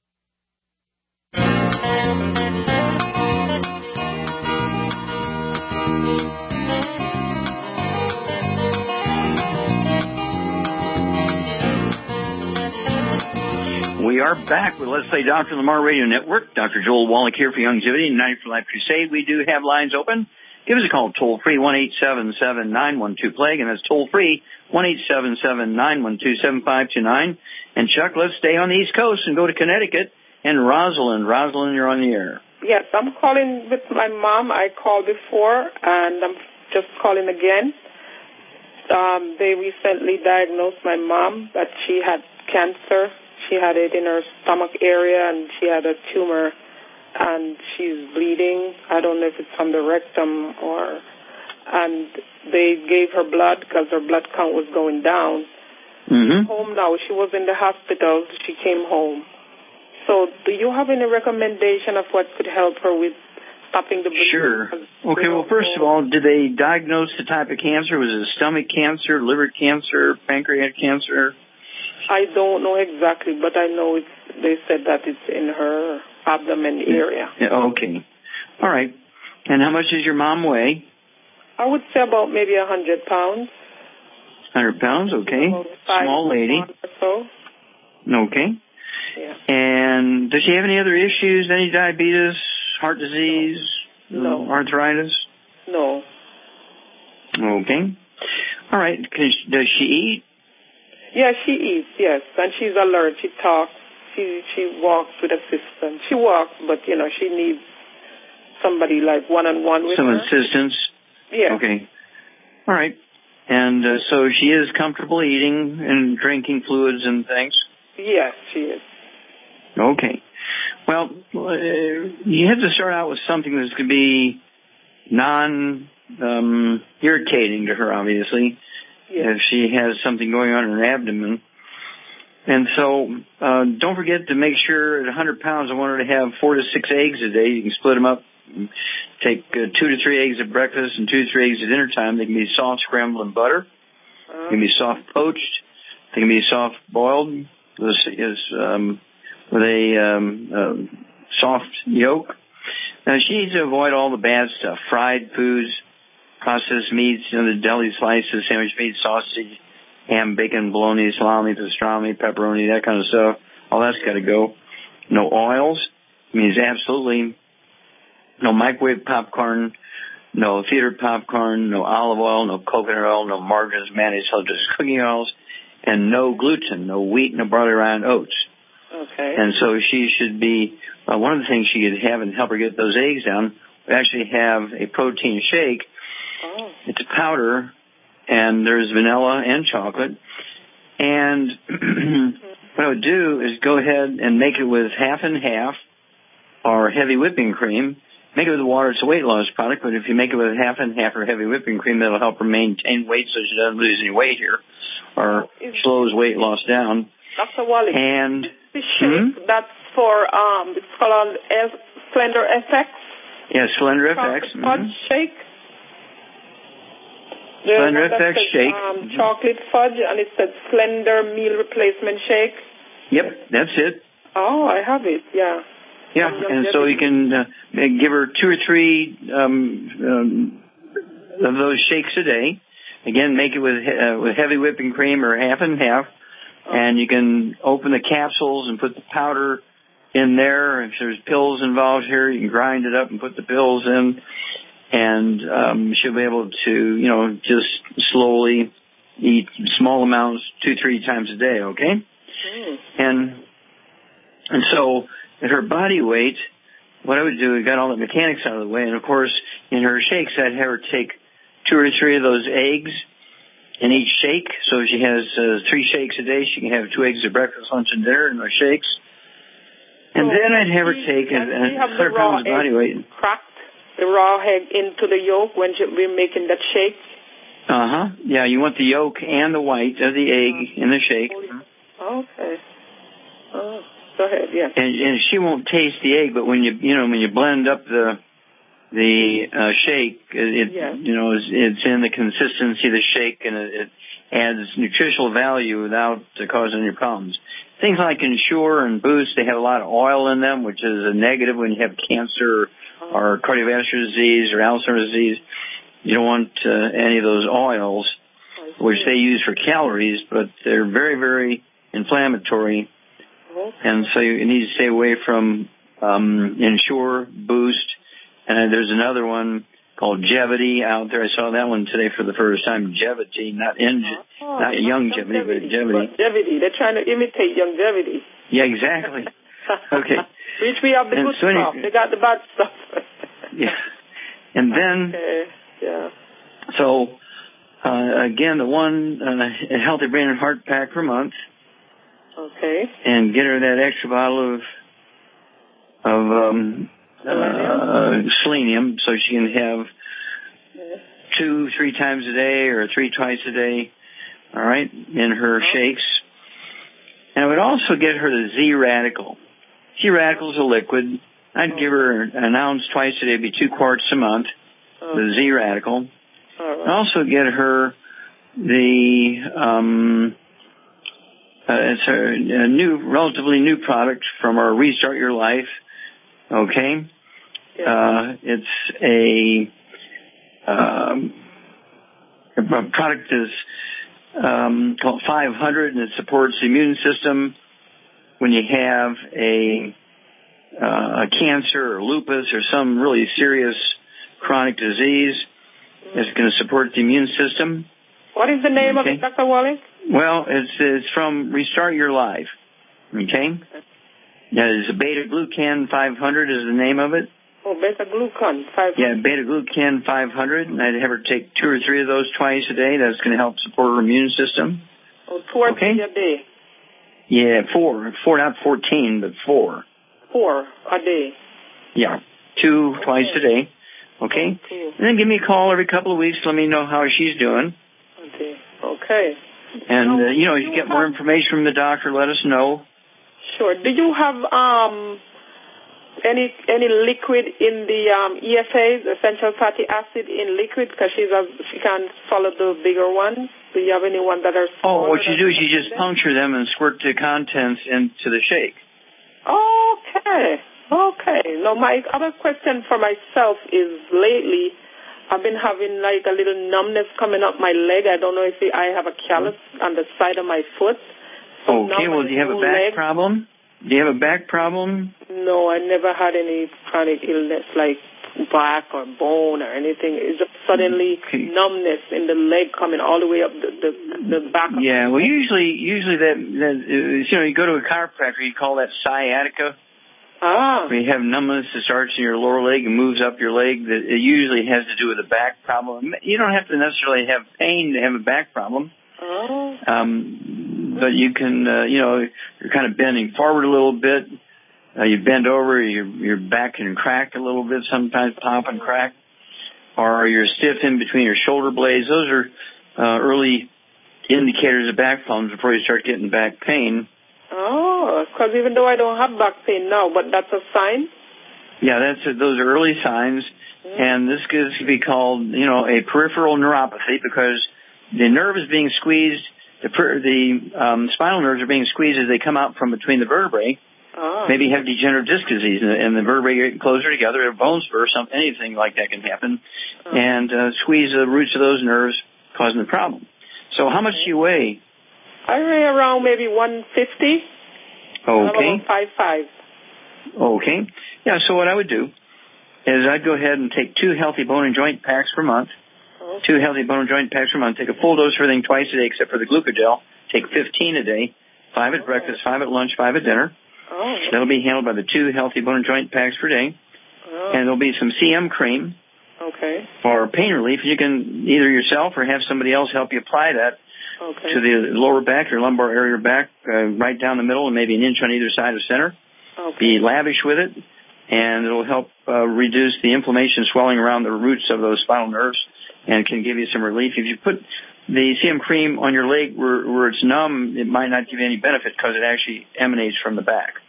B: We are back with Let's Play Dr. Lamar Radio Network. Dr. Joel Wallach here for Youngevity and 90 for Life Crusade. We do have lines open. Give us a call toll-free, 1-877-912-PLAGUE, and that's toll-free, 1-877-912-7529. And Chuck, let's stay on the East Coast and go to Connecticut and Rosalind. Rosalind, you're on the air.
T: Yes, I'm calling with my mom. I called before, and I'm just calling again. They recently diagnosed my mom that she had cancer. She had it in her stomach area, and she had a tumor, and she's bleeding. I don't know if it's from the rectum or... And they gave her blood because her blood count was going down.
B: Mm-hmm.
T: Home now. She was in the hospital. She came home. So do you have any recommendation of what could help her with stopping the bleeding?
B: Sure. Okay, well, first of all, did they diagnose the type of cancer? Was it stomach cancer, liver cancer, pancreatic cancer?
T: I don't know exactly, but I know they said that it's in her abdomen area.
B: Yeah, okay. All right. And how much does your mom weigh?
T: I would say about maybe 100 pounds.
B: 100 pounds, okay. Small lady.
T: Or so.
B: Okay.
T: Yeah.
B: And does she have any other issues? Any diabetes, heart disease,
T: No.
B: Arthritis?
T: No.
B: Okay. All right. Does she eat?
T: Yeah, she eats, yes. And she's alert. She talks. She walks with assistance. She walks, but, she needs somebody like one-on-one with
B: Some
T: her.
B: assistance?
T: Yeah.
B: Okay. All right. And so she is comfortable eating and drinking fluids and things?
T: Yes, she is.
B: Okay. Well, you have to start out with something that's going to be non-irritating to her, obviously, if she has something going on in her abdomen. And so don't forget to make sure at 100 pounds, I want her to have 4 to 6 eggs a day. You can split them up. Take 2 to 3 eggs at breakfast and 2 to 3 eggs at dinner time. They can be soft scrambled in butter. They can be soft poached. They can be soft boiled with a soft yolk. Now, she needs to avoid all the bad stuff, fried foods, processed meats, the deli slices, sandwich meat, sausage, ham, bacon, bologna, salami, pastrami, pepperoni, that kind of stuff. All that's got to go. No oils. Means absolutely no microwave popcorn, no theater popcorn, no olive oil, no coconut oil, no margarines, mayonnaise, just cooking oils, and no gluten, no wheat, no barley, rye, and oats.
T: Okay.
B: And so she should be, one of the things she could have and help her get those eggs down, we actually have a protein shake.
T: Oh.
B: It's a powder, and there's vanilla and chocolate. And what I would do is go ahead and make it with half and half or heavy whipping cream. Make it with water. It's a weight loss product, but if you make it with half and half or heavy whipping cream, that'll help her maintain weight so she doesn't lose any weight here or slows weight loss down.
T: Dr. Wally,
B: and
T: the shake, that's for, it's called Slender FX?
B: Yeah, Slender FX.
T: Fudge shake.
B: Slender FX shake.
T: Chocolate fudge, and it said Slender Meal Replacement Shake.
B: Yep, that's it.
T: Oh, I have it, yeah.
B: Yeah, and so you can give her 2 or 3 of those shakes a day. Again, make it with heavy whipping cream or half and half. And you can open the capsules and put the powder in there. If there's pills involved here, you can grind it up and put the pills in. And she'll be able to, just slowly eat small amounts 2-3 times a day, okay? And so at her body weight, what I would do, I got all the mechanics out of the way. And, of course, in her shakes, I'd have her take 2 or 3 of those eggs in each shake. So if she has 3 shakes a day, she can have 2 eggs at breakfast, lunch, and dinner in her shakes. And then I'd have her take 100 pounds of body weight.
T: Cracked the raw egg into the yolk when we're making that shake?
B: Uh-huh. Yeah, you want the yolk and the white of the egg in the shake.
T: Okay. Oh, go ahead, yeah.
B: And she won't taste the egg, but when you blend up the shake, it's in the consistency of the shake, and it adds nutritional value without causing any problems. Things like Ensure and Boost, they have a lot of oil in them, which is a negative when you have cancer or cardiovascular disease or Alzheimer's disease. You don't want any of those oils, which they use for calories, but they're very, very inflammatory. And so you need to stay away from Ensure, Boost, and there's another one called Jevity out there. I saw that one today for the first time. Jevity, not Youngevity, but Jevity.
T: Jevity. They're trying to imitate Youngevity.
B: Yeah, exactly. Okay.
T: Which we have the good stuff. They got the bad stuff.
B: Yeah. And then,
T: yeah.
B: So, again, the one, a Healthy Brain and Heart pack per month.
T: Okay.
B: And get her that extra bottle of selenium, so she can have 2-3 times a day or 3 twice a day, all right, in her shakes. And I would also get her the Z-Radical. Z-Radical is a liquid. I'd give her an ounce twice a day, it'd be 2 quarts a month, the Z-Radical. I'd also get her the, it's a new, relatively new product from our Restart Your Life. Okay. It's a product is called 500, and it supports the immune system when you have a cancer or lupus or some really serious chronic disease. It's going to support the immune system.
T: What is the name of it, Dr. Wally?
B: Well, it's from Restart Your Life. Okay? That is a Beta-Glucan 500 is the name of it.
T: Oh, Beta-Glucan 500.
B: Yeah, Beta-Glucan 500. And I'd have her take 2 or 3 of those twice a day. That's going to help support her immune system.
T: Oh, 2 or 3 a day.
B: Yeah, 4, not 14, but 4.
T: 4 a day.
B: Yeah, 2 twice a day. Okay?
T: Cool.
B: And then give me a call every couple of weeks. Let me know how she's doing.
T: Okay.
B: And, if you get more information from the doctor, let us know.
T: Sure. Do you have any liquid in the EFAs, essential fatty acid in liquid? Because she can't follow the bigger ones. Do you have any one that are smaller?
B: Oh, what you do is you just puncture them and squirt the contents into the shake.
T: Okay. Now, my other question for myself is lately I've been having like a little numbness coming up my leg. I don't know if I have a callus on the side of my foot. So
B: okay, well, do you have a back problem? Do you have a back problem?
T: No, I never had any chronic illness like back or bone or anything. It's just suddenly numbness in the leg coming all the way up the back.
B: Yeah, well, usually that you go to a chiropractor, you call that sciatica. Where you have numbness that starts in your lower leg and moves up your leg. That it usually has to do with a back problem. You don't have to necessarily have pain to have a back problem. But you can, you're kind of bending forward a little bit. You bend over, your back can crack a little bit, sometimes pop and crack. Or you're stiff in between your shoulder blades. Those are early indicators of back problems before you start getting back pain.
T: Oh, because even though I don't have back pain now, but that's a sign?
B: Yeah, those are early signs. And this could be called, a peripheral neuropathy because the nerve is being squeezed, the spinal nerves are being squeezed as they come out from between the vertebrae. Maybe have degenerative disc disease and the vertebrae get closer together, or bones burst, anything like that can happen, and squeeze the roots of those nerves, causing the problem. So how much do you weigh?
T: I weigh around maybe 150.
B: Okay.
T: I'm about 5'5".
B: Okay. Yeah, so what I would do is I'd go ahead and take 2 healthy bone and joint packs per month. 2 healthy bone and joint packs per month. Take a full dose of everything twice a day except for the glucogel. Take 15 a day. 5 at breakfast, 5 at lunch, 5 at dinner. That'll be handled by the 2 healthy bone and joint packs per day. And there'll be some CM cream. For pain relief. You can either yourself or have somebody else help you apply that to the lower back or lumbar area of back, right down the middle and maybe an inch on either side of center. Be lavish with it, and it'll help reduce the inflammation, swelling around the roots of those spinal nerves, and can give you some relief. If you put the CM cream on your leg where it's numb, it might not give you any benefit because it actually emanates from the back.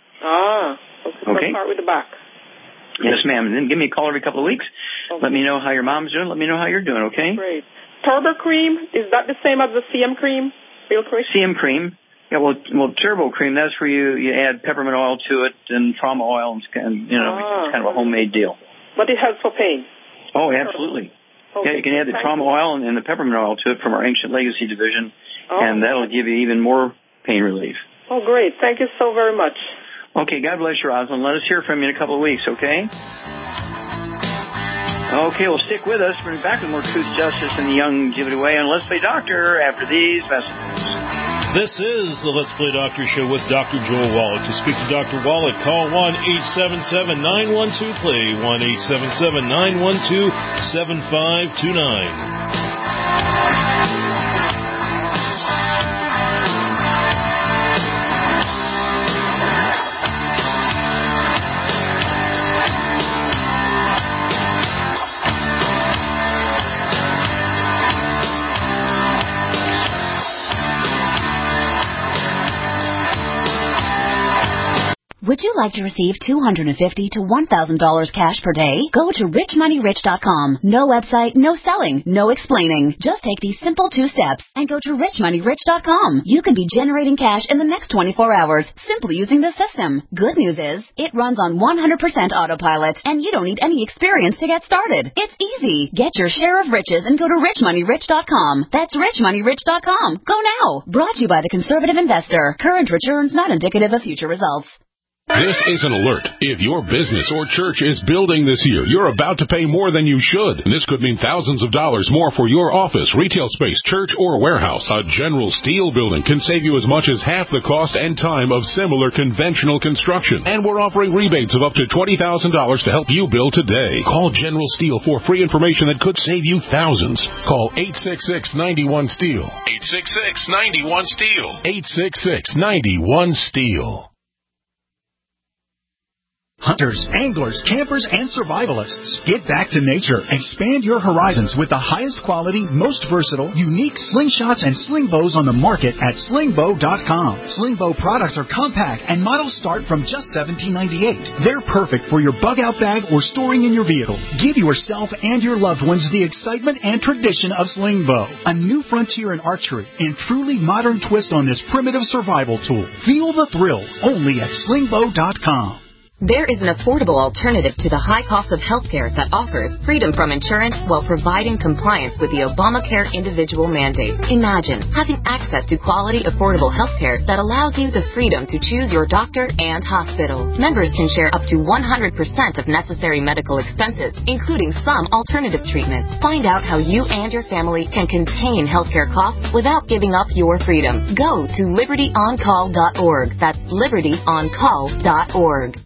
T: Okay. Start with the back.
B: Yes, ma'am. And then give me a call every couple of weeks. Let me know how your mom's doing. Let me know how you're doing, okay?
T: Great. Turbo cream, is that the same as the CM cream? Real quick?
B: CM cream. Yeah, well, turbo cream, that's where you add peppermint oil to it and trauma oil, and it's kind of a homemade deal.
T: But it helps for pain?
B: Oh, absolutely. Yeah, you can add the trauma oil and the peppermint oil to it from our Ancient Legacy division, and that'll give you even more pain relief.
T: Oh, great. Thank you so very much.
B: Okay, God bless you, Rosalind. Let us hear from you in a couple of weeks, okay? Okay, well, stick with us. We'll be back with more Truth, Justice, and the Young Give It Away on Let's Play Doctor after these messages.
C: This is the Let's Play Doctor Show with Dr. Joel Wallach. To speak to Dr. Wallach, call 1-877-912-PLAY, 1-877-912-7529.
U: Would you like to receive $250 to $1,000 cash per day? Go to richmoneyrich.com. No website, no selling, no explaining. Just take these simple 2 steps and go to richmoneyrich.com. You can be generating cash in the next 24 hours simply using this system. Good news is, it runs on 100% autopilot and you don't need any experience to get started. It's easy. Get your share of riches and go to richmoneyrich.com. That's richmoneyrich.com. Go now. Brought to you by the Conservative Investor. Current returns not indicative of future results.
V: This is an alert. If your business or church is building this year, you're about to pay more than you should. And this could mean thousands of dollars more for your office, retail space, church, or warehouse. A General Steel building can save you as much as half the cost and time of similar conventional construction. And we're offering rebates of up to $20,000 to help you build today. Call General Steel for free information that could save you thousands. Call 866-91-STEEL. 866-91-STEEL. 866-91-STEEL.
W: Hunters, anglers, campers, and survivalists. Get back to nature. Expand your horizons with the highest quality, most versatile, unique slingshots and sling bows on the market at slingbow.com. Slingbow products are compact and models start from just $17.98. They're perfect for your bug-out bag or storing in your vehicle. Give yourself and your loved ones the excitement and tradition of Slingbow, a new frontier in archery and truly modern twist on this primitive survival tool. Feel the thrill only at slingbow.com.
X: There is an affordable alternative to the high cost of healthcare that offers freedom from insurance while providing compliance with the Obamacare individual mandate. Imagine having access to quality, affordable healthcare that allows you the freedom to choose your doctor and hospital. Members can share up to 100% of necessary medical expenses, including some alternative treatments. Find out how you and your family can contain healthcare costs without giving up your freedom. Go to libertyoncall.org. That's libertyoncall.org.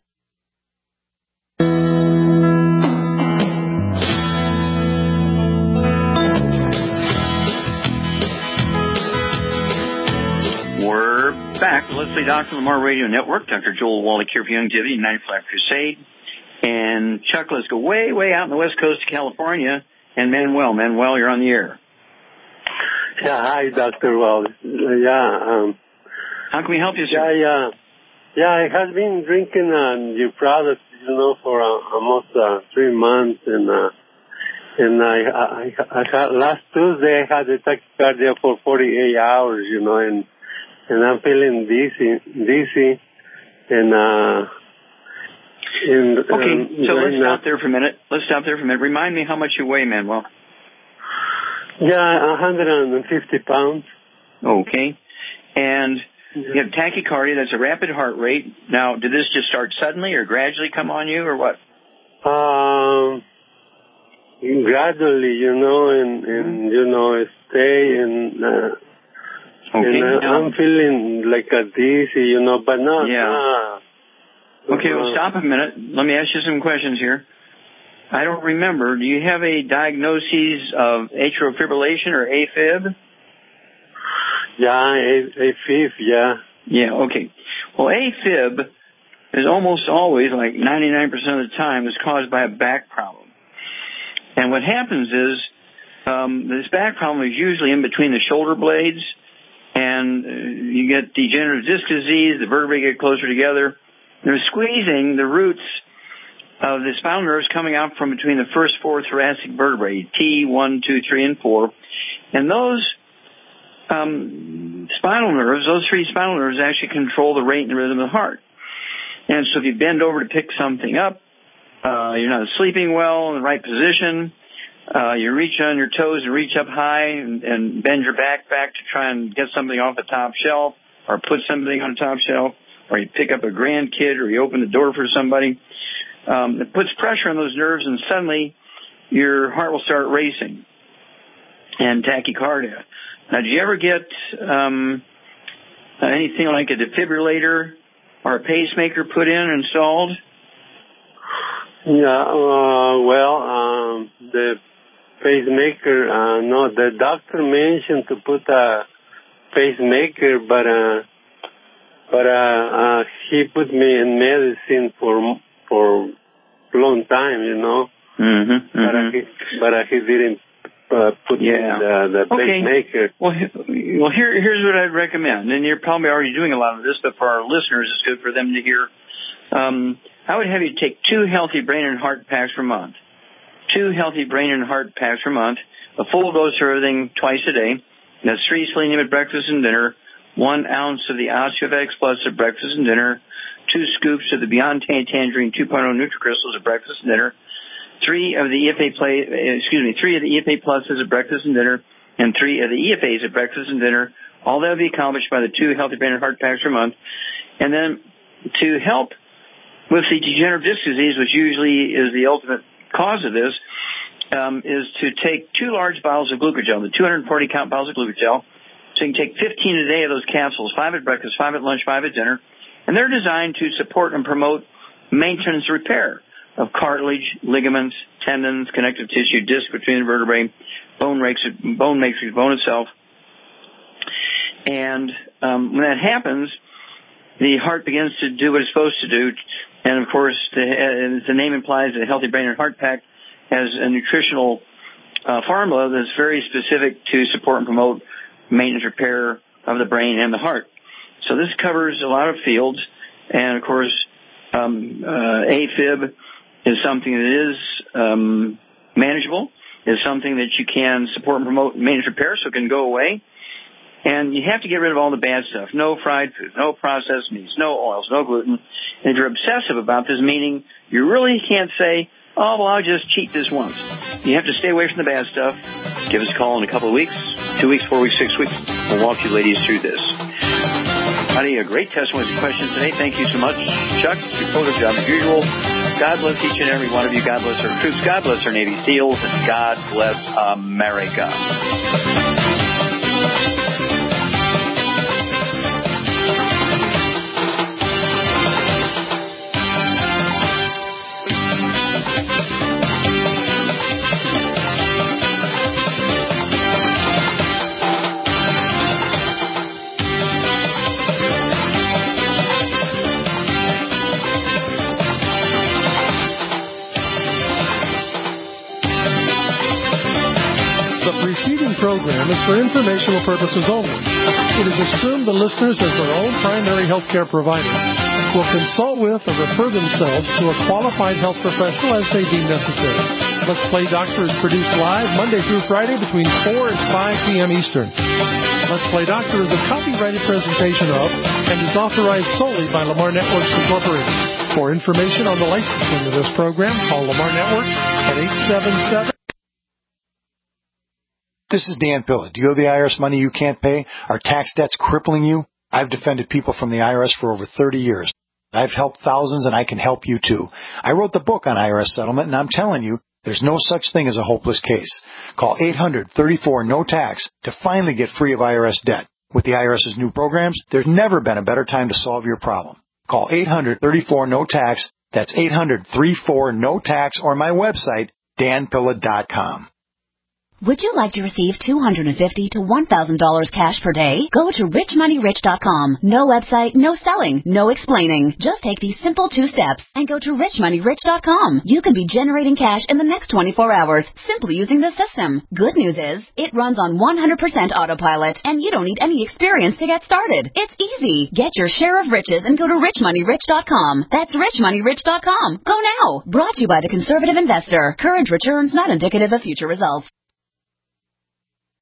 B: Back to Let's Play Dr. Lamar Radio Network. Dr. Joel Wallach here for Youngevity, 95 Crusade. And Chuck, let's go way, way out on the west coast of California. And Manuel. Manuel, you're on the air.
Y: Yeah, hi, Dr. Wallach.
B: How can we help you, sir?
Y: I have been drinking your product, for almost 3 months. And I had, last Tuesday I had a tachycardia for 48 hours, and I'm feeling dizzy, and
B: okay, so let's stop there for a minute. Remind me how much you weigh, Manuel.
Y: Yeah, 150 pounds.
B: Okay, and you have tachycardia. That's a rapid heart rate. Now, did this just start suddenly or gradually come on you, or what?
Y: Gradually, and stay and. Okay, and I'm feeling like a dizzy, but not.
B: Yeah. Okay, well, stop a minute. Let me ask you some questions here. I don't remember. Do you have a diagnosis of atrial fibrillation or AFib?
Y: Yeah, AFib, yeah.
B: Yeah, okay. Well, AFib is almost always, like 99% of the time, is caused by a back problem. And what happens is this back problem is usually in between the shoulder blades, and you get degenerative disc disease, the vertebrae get closer together. They're squeezing the roots of the spinal nerves coming out from between the first 4 thoracic vertebrae, T1, 2, 3, and 4. And those spinal nerves, those 3 spinal nerves actually control the rate and the rhythm of the heart. And so if you bend over to pick something up, you're not sleeping well in the right position, you reach on your toes and reach up high and bend your back to try and get something off the top shelf or put something on the top shelf, or you pick up a grandkid or you open the door for somebody. It puts pressure on those nerves, and suddenly your heart will start racing and tachycardia. Now, did you ever get anything like a defibrillator or a pacemaker put in, installed?
Y: Yeah, the pacemaker, no, the doctor mentioned to put a pacemaker, but he put me in medicine for a long time, you know. But he didn't put me in the pacemaker.
B: Well, here's what I'd recommend, and you're probably already doing a lot of this, but for our listeners, it's good for them to hear. I would have you take 2 healthy brain and heart packs per month. 2 healthy brain and heart packs per month, a full dose of everything twice a day. That's 3 selenium at breakfast and dinner, 1 ounce of the OsteoFX Plus at breakfast and dinner, 2 scoops of the Beyond Tangerine 2.0 NutriCrystals at breakfast and dinner, 3 of the EFA Pluses at breakfast and dinner, and 3 of the EFAs at breakfast and dinner. All that will be accomplished by the 2 healthy brain and heart packs per month. And then to help with the degenerative disc disease, which usually is the ultimate cause of this, is to take 2 large bottles of glucogel, the 240-count bottles of glucogel. So you can take 15 a day of those capsules, 5 at breakfast, 5 at lunch, 5 at dinner. And they're designed to support and promote maintenance repair of cartilage, ligaments, tendons, connective tissue, disc between the vertebrae, bone matrix, bone itself. And when that happens, the heart begins to do what it's supposed to do. And, of course, the name implies that a healthy brain and heart pack has a nutritional formula that's very specific to support and promote maintenance repair of the brain and the heart. So this covers a lot of fields. And, of course, AFib is something that is manageable, is something that you can support and promote maintenance repair so it can go away. And you have to get rid of all the bad stuff. No fried food, no processed meats, no oils, no gluten. And if you're obsessive about this, meaning you really can't say, oh, well, I'll just cheat this once. You have to stay away from the bad stuff. Give us a call in a couple of weeks, 2 weeks, 4 weeks, 6 weeks. We'll walk you ladies through this. Honey, a great testimony and questions today. Thank you so much, Chuck. You pulled a job as usual. God bless each and every one of you. God bless our troops. God bless our Navy SEALs. And God bless America.
K: Program is for informational purposes only. It is assumed the listeners, as their own primary health care provider, will consult with or refer themselves to a qualified health professional as they deem necessary. Let's Play Doctor is produced live Monday through Friday between 4 and 5 p.m. Eastern. Let's Play Doctor is a copyrighted presentation of and is authorized solely by Lamar Networks Incorporated. For information on the licensing of this program, call Lamar Networks at 877.
A: This is Dan Pilla. Do you owe the IRS money you can't pay? Are tax debts crippling you? I've defended people from the IRS for over 30 years. I've helped thousands, and I can help you too. I wrote the book on IRS settlement, and I'm telling you, there's no such thing as a hopeless case. Call 800-34-NO-TAX to finally get free of IRS debt. With the IRS's new programs, there's never been a better time to solve your problem. Call 800-34-NO-TAX. That's 800-34-NO-TAX, or my website, danpilla.com.
U: Would you like to receive $250 to $1,000 cash per day? Go to richmoneyrich.com. No website, no selling, no explaining. Just take these simple 2 steps and go to richmoneyrich.com. You can be generating cash in the next 24 hours simply using the system. Good news is, it runs on 100% autopilot, and you don't need any experience to get started. It's easy. Get your share of riches and go to richmoneyrich.com. That's richmoneyrich.com. Go now. Brought to you by the Conservative Investor. Current returns not indicative of future results.